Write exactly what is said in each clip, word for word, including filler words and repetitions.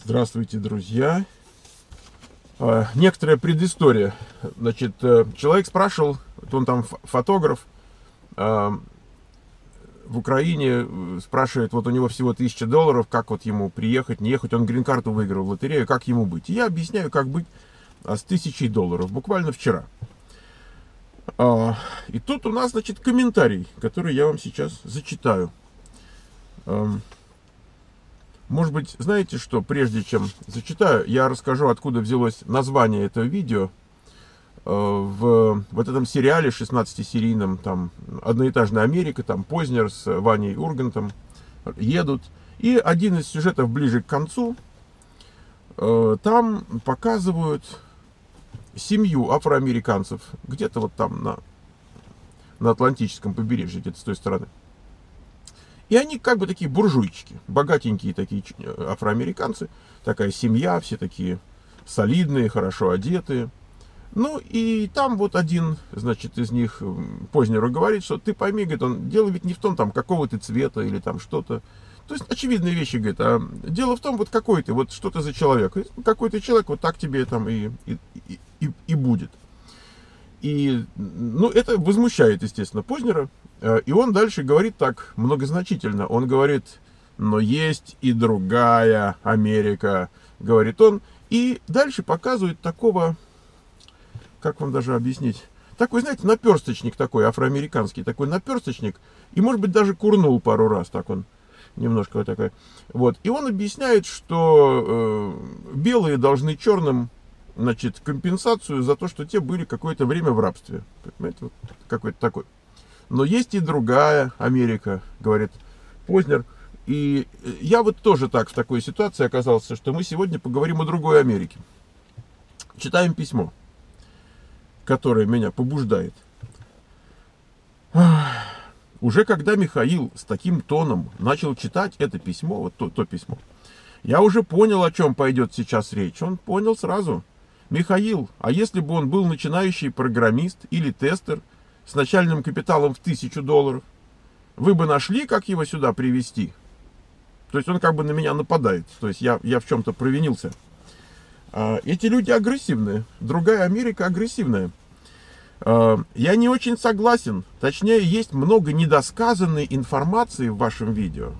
Здравствуйте, друзья. Некоторая предыстория. Значит, человек спрашивал, он там фотограф в Украине, спрашивает, вот у него всего тысяча долларов, как вот ему приехать, не ехать, он грин-карту выиграл в лотерею, как ему быть? И я объясняю, как быть с тысячей долларов, буквально вчера. И тут у нас, значит, комментарий, который я вам сейчас зачитаю. Может быть, знаете что, прежде чем зачитаю, я расскажу, откуда взялось название этого видео. В вот этом сериале шестнадцатисерийном, там, «Одноэтажная Америка», там, Познер с Ваней Ургантом едут. И один из сюжетов ближе к концу, там показывают семью афроамериканцев, где-то вот там на, на Атлантическом побережье, где-то с той стороны. И они как бы такие буржуйчики, богатенькие такие афроамериканцы, такая семья, все такие солидные, хорошо одетые. Ну и там вот один, значит, из них Познеру говорит, что ты пойми, говорит, он, дело ведь не в том, там, какого ты цвета или там что-то. То есть очевидные вещи, говорит, а дело в том, вот какой ты, вот что ты за человек. Какой ты человек, вот так тебе там и, и, и, и будет. И, ну, это возмущает, естественно, Познера. И он дальше говорит так многозначительно. Он говорит, но есть и другая Америка, говорит он. И дальше показывает такого, как вам даже объяснить, такой, знаете, наперсточник такой, афроамериканский, такой наперсточник. И, может быть, даже курнул пару раз, так он немножко вот такой. Вот. И он объясняет, что э, белые должны черным, значит, компенсацию за то, что те были какое-то время в рабстве. Понимаете, вот какой-то такой. Но есть и другая Америка, говорит Познер. И я вот тоже так в такой ситуации оказался, что мы сегодня поговорим о другой Америке. Читаем письмо, которое меня побуждает. Уже когда Михаил с таким тоном начал читать это письмо, вот то, то письмо, я уже понял, о чем пойдет сейчас речь. Он понял сразу. Михаил, а если бы он был начинающий программист или тестер, с начальным капиталом в тысячу долларов, вы бы нашли, как его сюда привезти? То есть он как бы на меня нападает. То есть я, я в чем-то провинился. А, эти люди агрессивные. Другая Америка агрессивная. А, я не очень согласен. Точнее, есть много недосказанной информации в вашем видео.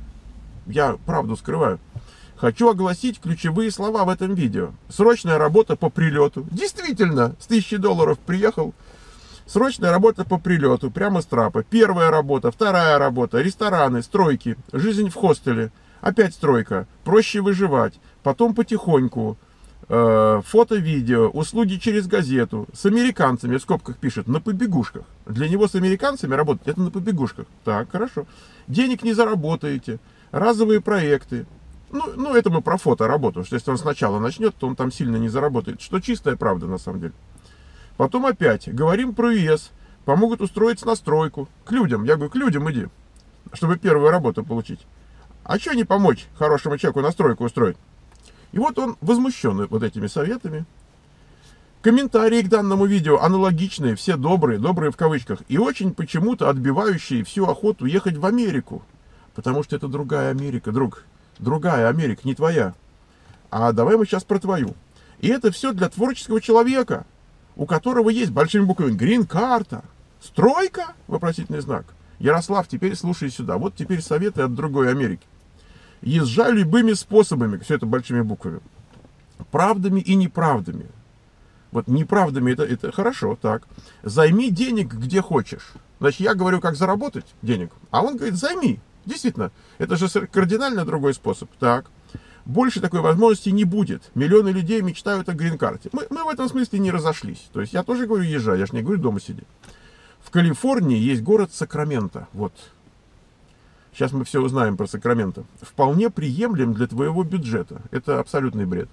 Я правду скрываю. Хочу огласить ключевые слова в этом видео. Срочная работа по прилету. Действительно, с тысячи долларов приехал. Срочная работа по прилету, прямо с трапа. Первая работа, вторая работа, рестораны, стройки, жизнь в хостеле. Опять стройка, проще выживать. Потом потихоньку. Э, фото, видео, услуги через газету. С американцами, в скобках пишет, на побегушках. Для него с американцами работать, это на побегушках. Так, хорошо. Денег не заработаете. Разовые проекты. Ну, ну, это мы про фото работу. Что если он сначала начнет, то он там сильно не заработает. Что чистая правда, на самом деле. Потом опять говорим про ЮЭС, помогут устроиться на стройку. К людям, я говорю, к людям иди, чтобы первую работу получить. А что не помочь хорошему человеку на стройку устроить? И вот он возмущен вот этими советами. Комментарии к данному видео аналогичные, все добрые, добрые в кавычках, и очень почему-то отбивающие всю охоту ехать в Америку. Потому что это другая Америка, друг, другая Америка, не твоя. А давай мы сейчас про твою. И это все для творческого человека, у которого есть большими буквами грин-карта. Стройка? Вопросительный знак. Ярослав, теперь слушай сюда. Вот теперь советы от другой Америки. Езжай любыми способами. Все это большими буквами. Правдами и неправдами. Вот неправдами это, это хорошо, так. Займи денег где хочешь. Значит, я говорю, как заработать денег. А он говорит, займи. Действительно, это же кардинально другой способ. Так. Больше такой возможности не будет. Миллионы людей мечтают о грин-карте. Мы, мы в этом смысле не разошлись. То есть я тоже говорю, езжай, я же не говорю, дома сиди. В Калифорнии есть город Сакраменто. Вот. Сейчас мы все узнаем про Сакраменто. Вполне приемлем для твоего бюджета. Это абсолютный бред.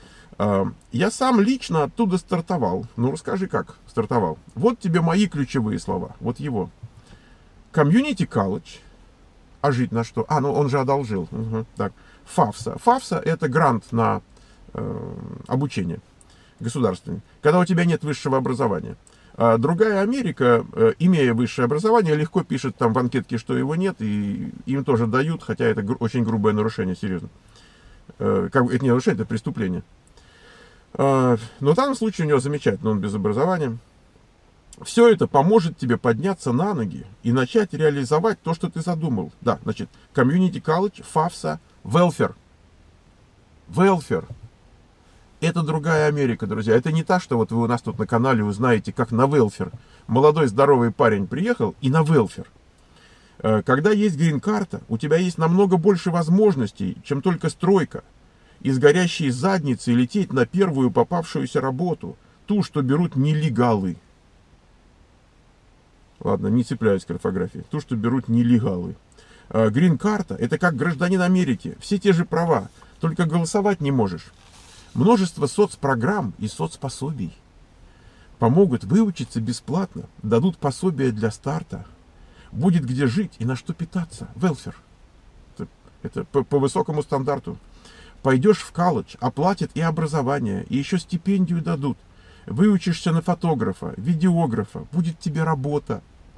Я сам лично оттуда стартовал. Ну, расскажи, как стартовал. Вот тебе мои ключевые слова. Вот его. Community College. А жить на что? А, ну он же одолжил. Угу, так. ФАФСА. ФАФСА это грант на э, обучение государственный, когда у тебя нет высшего образования. А другая Америка, э, имея высшее образование, легко пишет там в анкетке, что его нет, и им тоже дают, хотя это гру- очень грубое нарушение, серьезно. Э, как бы это не нарушение, это преступление. Э, но в данном случае у него замечательно, он без образования. Все это поможет тебе подняться на ноги и начать реализовать то, что ты задумал. Да, значит, Community College, фафса, welfare. Welfare. Это другая Америка, друзья. Это не та, что вот вы у нас тут на канале узнаете, как на welfare. Молодой здоровый парень приехал и на welfare. Когда есть грин-карта, у тебя есть намного больше возможностей, чем только стройка. Из горящей задницы лететь на первую попавшуюся работу. Ту, что берут нелегалы. Ладно, не цепляюсь к орфографии. Ту, что берут нелегалы. Грин-карта — это как гражданин Америки. Все те же права, только голосовать не можешь. Множество соцпрограмм и соцпособий помогут выучиться бесплатно, дадут пособия для старта. Будет где жить и на что питаться. Welfare. Это, это по, по высокому стандарту. Пойдешь в колледж, оплатят и образование, и еще стипендию дадут. Выучишься на фотографа, видеографа, будет тебе работа.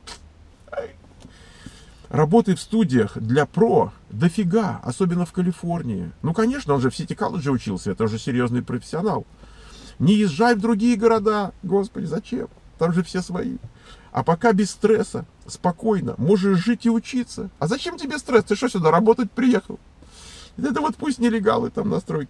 Работы в студиях для про дофига, особенно в Калифорнии. Ну, конечно, он же в Сити колледже учился, это уже серьезный профессионал. Не езжай в другие города, господи, зачем? Там же все свои. А пока без стресса, спокойно, можешь жить и учиться. А зачем тебе стресс? Ты что, сюда работать приехал? Это вот пусть нелегалы там на стройке.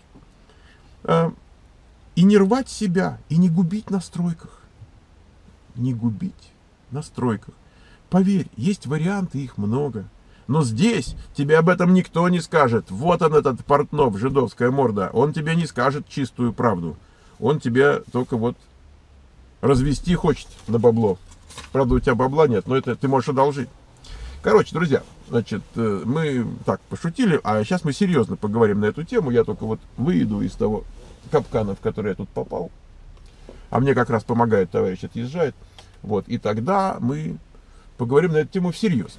И не рвать себя, и не губить на стройках. Не губить на стройках. Поверь, есть варианты, их много. Но здесь тебе об этом никто не скажет. Вот он, этот Портнов, жидовская морда. Он тебе не скажет чистую правду. Он тебе только вот развести хочет на бабло. Правда, у тебя бабла нет, но это ты можешь одолжить. Короче, друзья, значит, мы так пошутили, а сейчас мы серьезно поговорим на эту тему. Я только вот выйду из того капкана, в который я тут попал. А мне как раз помогает товарищ, отъезжает. Вот, и тогда мы поговорим на эту тему всерьез.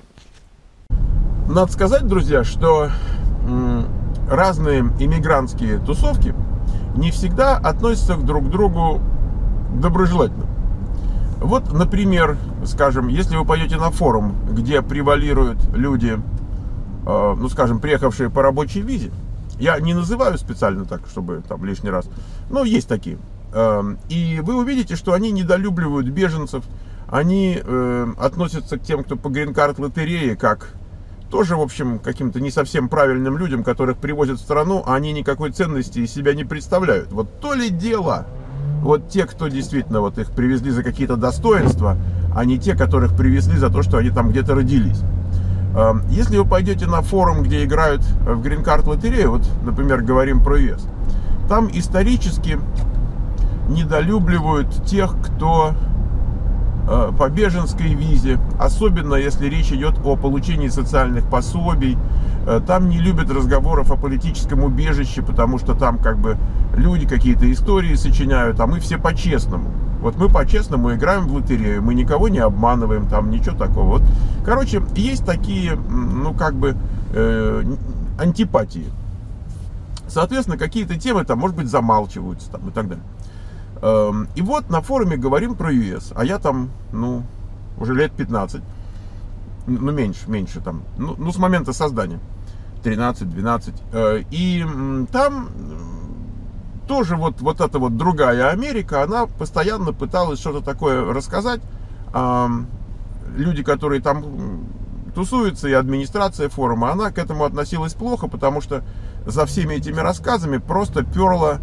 Надо сказать, друзья, что м, разные иммигрантские тусовки не всегда относятся друг к другу доброжелательно. Вот, например, скажем, если вы пойдете на форум, где превалируют люди, э, ну, скажем, приехавшие по рабочей визе, я не называю специально так, чтобы там лишний раз, но есть такие, э, и вы увидите, что они недолюбливают беженцев, они э, относятся к тем, кто по грин-карт лотерее, как тоже, в общем, каким-то не совсем правильным людям, которых привозят в страну, а они никакой ценности из себя не представляют. Вот то ли дело, вот те, кто действительно вот их привезли за какие-то достоинства, а не те, которых привезли за то, что они там где-то родились. Э, если вы пойдете на форум, где играют в грин-карт лотерею, вот, например, говорим про ю эс, там исторически недолюбливают тех, кто по беженской визе, особенно если речь идет о получении социальных пособий. Там не любят разговоров о политическом убежище, потому что там как бы люди какие-то истории сочиняют, а мы все по-честному. Вот мы по-честному играем в лотерею, мы никого не обманываем, там ничего такого. Вот. Короче, есть такие, ну как бы, э, антипатии. Соответственно, какие-то темы там, может быть, замалчиваются там и так далее. И вот на форуме говорим про ю эс, а я там, ну, уже лет пятнадцать, ну, меньше, меньше там, ну, ну с момента создания, тринадцать-двенадцать, и там тоже вот, вот эта вот другая Америка, она постоянно пыталась что-то такое рассказать, люди, которые там тусуются, и администрация форума, она к этому относилась плохо, потому что за всеми этими рассказами просто перла,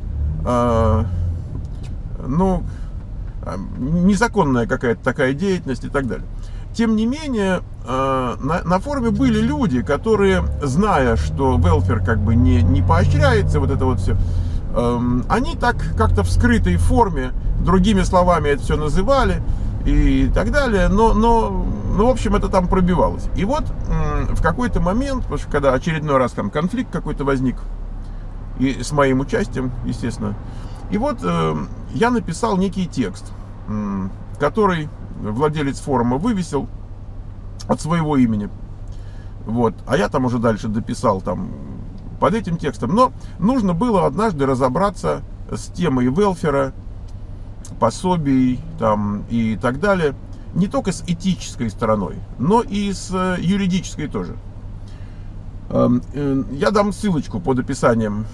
ну, незаконная какая-то такая деятельность и так далее. Тем не менее, на, на форуме были люди, которые, зная, что welfare как бы не, не поощряется, вот это вот все, они так как-то в скрытой форме, другими словами это все называли и так далее, но, но, ну, в общем, это там пробивалось. И вот в какой-то момент, потому что когда очередной раз там конфликт какой-то возник, и с моим участием, естественно, и вот э, я написал некий текст, э, который владелец форума вывесил от своего имени. Вот. А я там уже дальше дописал там под этим текстом. Но нужно было однажды разобраться с темой велфера, пособий там, и так далее. Не только с этической стороной, но и с юридической тоже. Я дам ссылочку под описанием,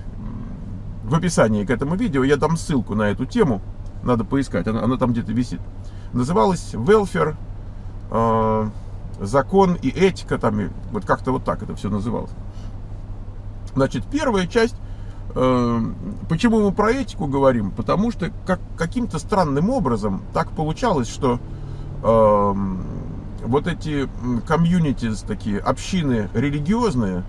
в описании к этому видео, я дам ссылку на эту тему, надо поискать, она, она там где-то висит. Называлась «Welfare, э, закон и этика», там, и вот как-то вот так это все называлось. Значит, первая часть, э, почему мы про этику говорим? Потому что как, каким-то странным образом так получалось, что э, вот эти комьюнити, такие общины религиозные,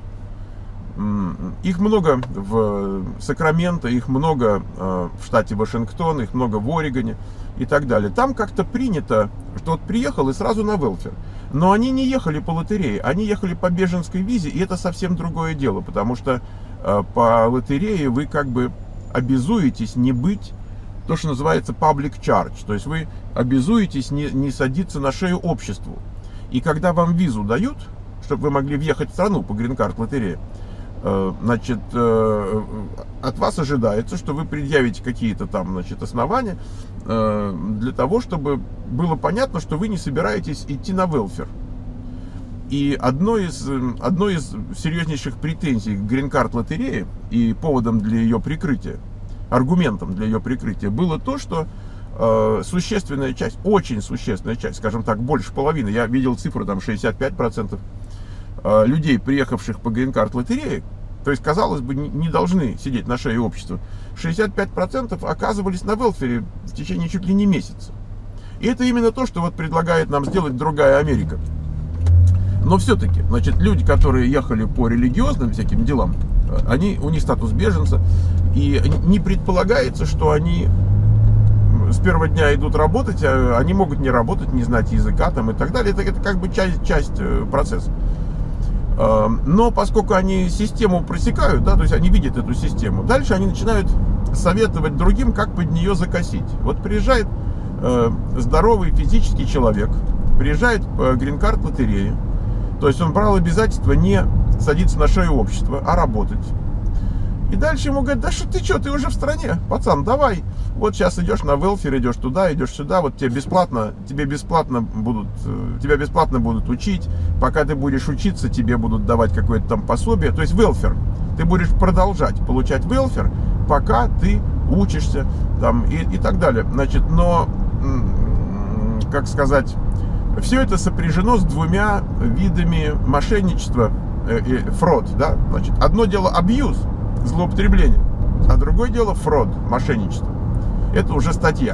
их много в Сакраменто, их много в штате Вашингтон, их много в Орегоне и так далее. Там как-то принято, что вот приехал и сразу на велфер. Но они не ехали по лотерее, они ехали по беженской визе, и это совсем другое дело, потому что по лотерее вы как бы обязуетесь не быть, то, что называется public charge, то есть вы обязуетесь не, не садиться на шею обществу. И когда вам визу дают, чтобы вы могли въехать в страну по грин-карт лотерее, значит, от вас ожидается, что вы предъявите какие-то там, значит, основания для того, чтобы было понятно, что вы не собираетесь идти на велфер. И одно из, одно из серьезнейших претензий к грин-карт лотерее и поводом для ее прикрытия, аргументом для ее прикрытия было то, что э, существенная часть, очень существенная часть, скажем так, больше половины, я видел цифру там шестьдесят пять процентов, людей, приехавших по грин-карт лотерее, то есть, казалось бы, не должны сидеть на шее общества, шестьдесят пять процентов оказывались на велфере в течение чуть ли не месяца. И это именно то, что вот предлагает нам сделать другая Америка. Но все-таки, значит, люди, которые ехали по религиозным всяким делам, они, у них статус беженца, и не предполагается, что они с первого дня идут работать, а они могут не работать, не знать языка там и так далее. Это, это как бы часть, часть процесса. Но поскольку они систему просекают, да, то есть они видят эту систему, дальше они начинают советовать другим, как под нее закосить. Вот приезжает э, здоровый физический человек, приезжает по грин-карт лотерее, то есть он брал обязательство не садиться на шею общества, а работать. И дальше ему говорят: да что ты что, ты уже в стране, пацан, давай. Вот сейчас идешь на велфер, идешь туда, идешь сюда, вот тебе бесплатно, тебе бесплатно будут, тебя бесплатно будут учить. Пока ты будешь учиться, тебе будут давать какое-то там пособие. То есть велфер. Ты будешь продолжать получать велфер, пока ты учишься там и, и так далее. Значит, но, как сказать, все это сопряжено с двумя видами мошенничества и фрод, да? Значит, одно дело абьюз, злоупотребление, а другое дело фрод, мошенничество. Это уже статья.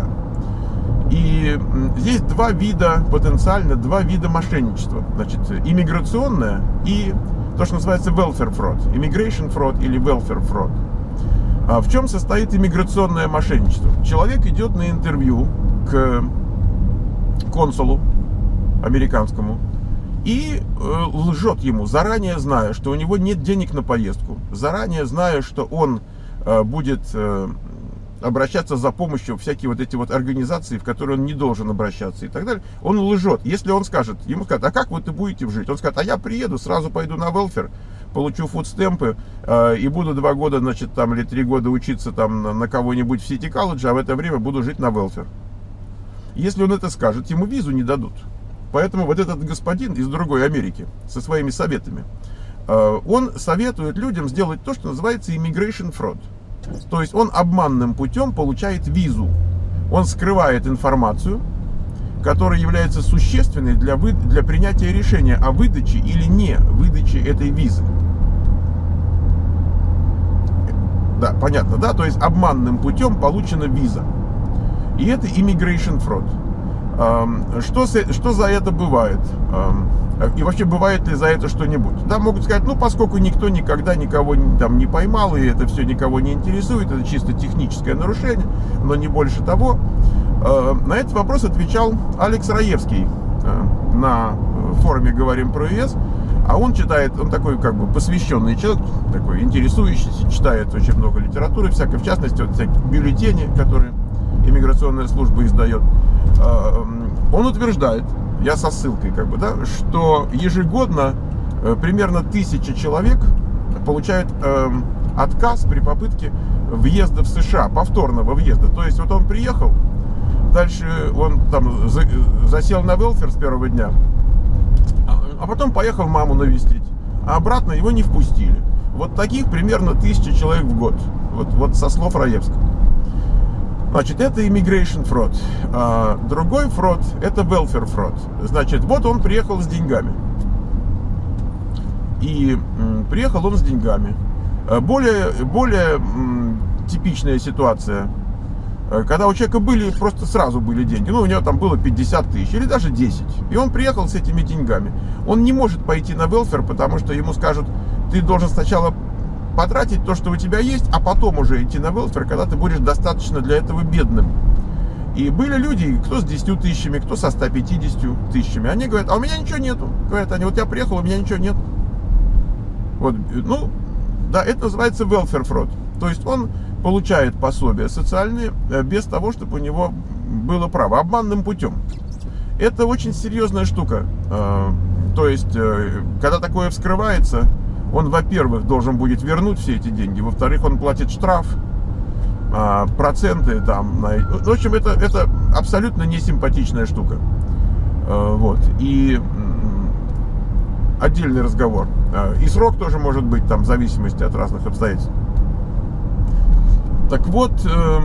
И здесь два вида, потенциально два вида мошенничества. Значит, иммиграционное и то, что называется welfare fraud, immigration fraud или welfare fraud. А в чем состоит иммиграционное мошенничество? Человек идет на интервью к консулу американскому и э, лжет ему, заранее зная, что у него нет денег на поездку, заранее зная, что он э, будет э, обращаться за помощью в всякие вот эти вот организации, в которые он не должен обращаться и так далее. Он лжет. Если он скажет, ему скажут: а как вы будете жить? Он скажет: а я приеду, сразу пойду на велфер, получу фудстемпы э, и буду два года, значит, там, или три года учиться там на, на кого-нибудь в Сити колледже, а в это время буду жить на велфер. Если он это скажет, ему визу не дадут. Поэтому вот этот господин из другой Америки со своими советами, э, он советует людям сделать то, что называется immigration fraud. То есть он обманным путем получает визу. Он скрывает информацию, которая является существенной для, вы... для принятия решения о выдаче или не выдаче этой визы. Да, понятно, да? То есть обманным путем получена виза. И это immigration fraud. Что, что за это бывает? И вообще, бывает ли за это что-нибудь? Да, могут сказать: ну, поскольку никто никогда никого там не поймал, и это все никого не интересует, это чисто техническое нарушение, но не больше того. На этот вопрос отвечал Алекс Раевский на форуме «Говорим про ЕС». А он читает, он такой как бы посвященный человек, такой интересующийся, читает очень много литературы, всякой, в частности, вот всякие бюллетени, которые иммиграционная служба издает. Он утверждает, я со ссылкой как бы, да, что ежегодно примерно тысяча человек получают э, отказ при попытке въезда в США, повторного въезда. То есть вот он приехал, дальше он там засел на велфер с первого дня, а потом поехал маму навестить, а обратно его не впустили. Вот таких примерно тысяча человек в год. Вот, вот со слов Раевского. Значит, это immigration fraud. А другой фрод – это welfare fraud. Значит, вот он приехал с деньгами. И м, приехал он с деньгами. Более, более м, типичная ситуация, когда у человека были, просто сразу были деньги. Ну, у него там было пятьдесят тысяч или даже десять. И он приехал с этими деньгами. Он не может пойти на welfare, потому что ему скажут, ты должен сначала потратить то, что у тебя есть, а потом уже идти на welfare, когда ты будешь достаточно для этого бедным. И были люди, кто с десятью тысячами, кто со ста пятьюдесятью тысячами. Они говорят, а у меня ничего нету. Говорят они, вот я приехал, у меня ничего нет. Вот, ну, да, это называется welfare fraud. То есть он получает пособия социальные без того, чтобы у него было право, обманным путем. Это очень серьезная штука. То есть, когда такое вскрывается, он, во-первых, должен будет вернуть все эти деньги, во-вторых, он платит штраф, проценты там. В общем, это, это абсолютно несимпатичная штука. Вот. И отдельный разговор. И срок тоже может быть там в зависимости от разных обстоятельств. Так вот, э,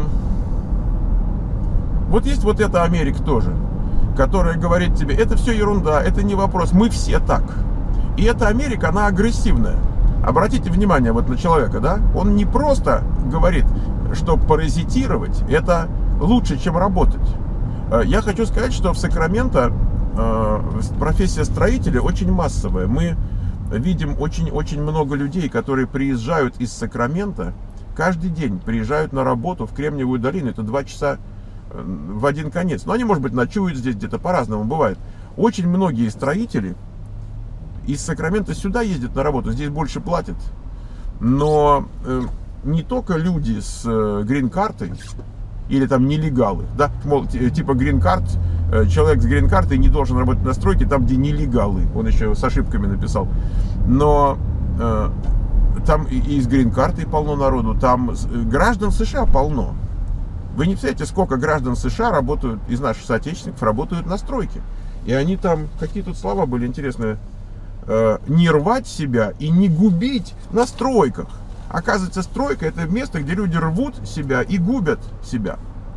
вот есть вот эта Америка тоже, которая говорит тебе, это все ерунда, это не вопрос, мы все так. И эта Америка, она агрессивная. Обратите внимание вот на человека, да? Он не просто говорит, что паразитировать, это лучше, чем работать. Я хочу сказать, что в Сакраменто э, профессия строителя очень массовая. Мы видим очень-очень много людей, которые приезжают из Сакрамента, каждый день приезжают на работу в Кремниевую долину. Это два часа в один конец. Но они, может быть, ночуют здесь где-то, по-разному бывает. Очень многие строители из Сакрамента сюда ездят на работу, здесь больше платят. Но э, не только люди с э, грин-картой или там нелегалы, да, мол, типа грин-карт, э, человек с грин-картой не должен работать на стройке там, где нелегалы. Он еще с ошибками написал. Но э, там и из грин-карты полно народу, там граждан США полно. Вы не представляете, сколько граждан США работают, из наших соотечественников работают на стройке. И они там, какие тут слова были интересные, э, не рвать себя и не губить на стройках. Оказывается, стройка — это место, где люди рвут себя и губят себя.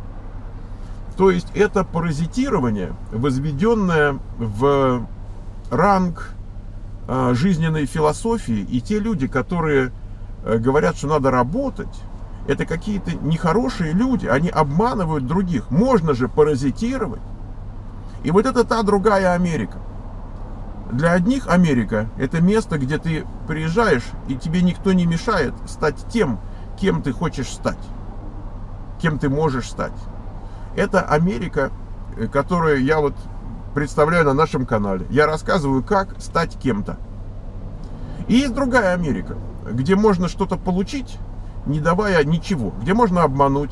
То есть это паразитирование, возведенное в ранг э, жизненной философии. И те люди, которые э, говорят, что надо работать, это какие-то нехорошие люди, они обманывают других. Можно же паразитировать. И вот это та другая Америка. Для одних Америка — это место, где ты приезжаешь, и тебе никто не мешает стать тем, кем ты хочешь стать, кем ты можешь стать. Это Америка, которую я вот представляю на нашем канале. Я рассказываю, как стать кем-то. И есть другая Америка, где можно что-то получить, не давая ничего, где можно обмануть.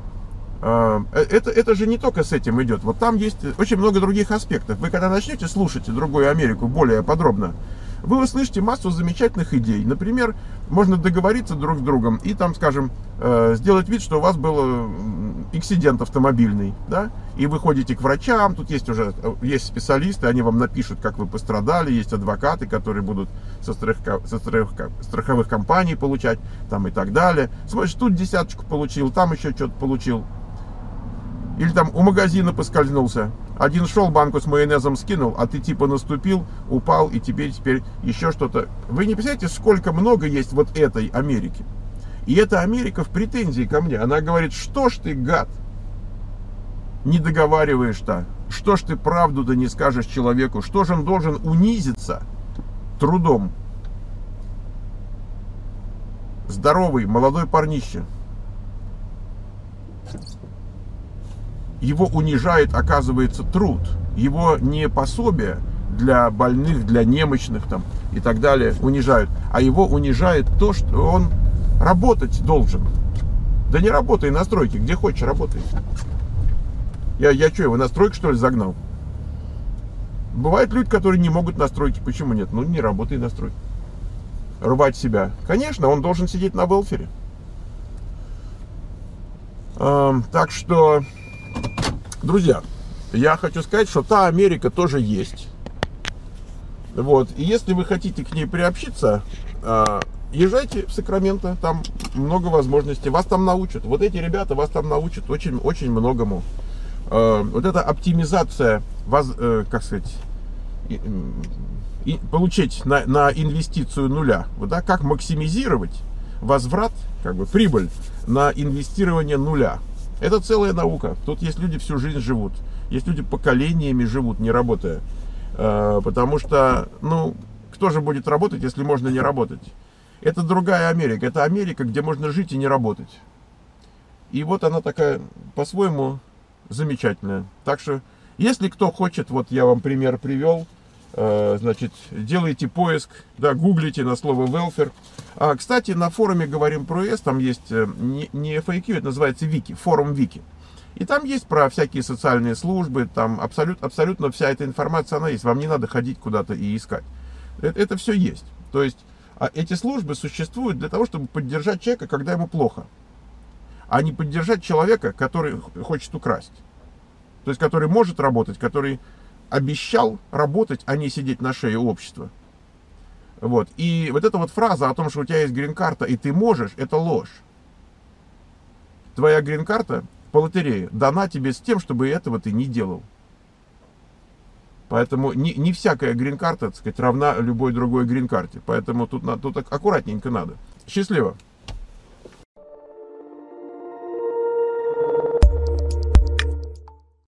Это, это же не только с этим идет. Вот там есть очень много других аспектов. Вы когда начнете слушать другую Америку более подробно, вы услышите массу замечательных идей. Например, можно договориться друг с другом и там, скажем, сделать вид, что у вас был эксидент автомобильный, да? И вы ходите к врачам, тут есть уже есть специалисты, они вам напишут, как вы пострадали, есть адвокаты, которые будут со, страх, со страх, страховых компаний получать, там и так далее. Смотришь, тут десяточку получил, там еще что-то получил. Или там у магазина поскользнулся. Один шел, банку с майонезом скинул, а ты типа наступил, упал, и теперь, теперь еще что-то. Вы не представляете, сколько много есть вот этой Америки. И эта Америка в претензии ко мне. Она говорит, что ж ты, гад, не договариваешь-то? Что ж ты правду-то не скажешь человеку? Что же он должен унизиться трудом? Здоровый, молодой парнище. Его унижает, оказывается, труд. Его не пособие для больных, для немощных там, и так далее унижают, а его унижает то, что он работать должен. Да не работай на стройке, где хочешь работай. Я, я что, его на стройку, что ли, загнал? Бывают люди, которые не могут на стройке. Почему нет? Ну, не работай на стройке. Рвать себя. Конечно, он должен сидеть на велфере. Эм, так что... Друзья, я хочу сказать, что та Америка тоже есть. Вот. И если вы хотите к ней приобщиться, езжайте в Сакраменто, там много возможностей. Вас там научат. Вот эти ребята вас там научат очень, очень многому. Вот эта оптимизация, как сказать, получить на, на инвестицию нуля. Вот, да, как максимизировать возврат, как бы прибыль на инвестирование нуля. Это целая наука. Тут есть люди всю жизнь живут. Есть люди поколениями живут, не работая. Потому что, ну, кто же будет работать, если можно не работать? Это другая Америка. Это Америка, где можно жить и не работать. И вот она такая, по-своему, замечательная. Так что, если кто хочет, вот я вам пример привел, значит, делайте поиск, да, гуглите на слово welfare. А, кстати, на форуме «Говорим про ЕС», там есть не, не эф эй кью, это называется Вики, форум Вики. И там есть про всякие социальные службы, там абсолют, абсолютно вся эта информация, она есть. Вам не надо ходить куда-то и искать. Это, это все есть. То есть, а эти службы существуют для того, чтобы поддержать человека, когда ему плохо. А не поддержать человека, который хочет украсть. То есть, который может работать, который обещал работать, а не сидеть на шее у общества. Вот. И вот эта вот фраза о том, что у тебя есть грин-карта и ты можешь, это ложь. Твоя грин-карта по лотерее дана тебе с тем, чтобы этого ты не делал. Поэтому не, не всякая грин-карта, так сказать, равна любой другой грин-карте. Поэтому тут, тут аккуратненько надо. Счастливо!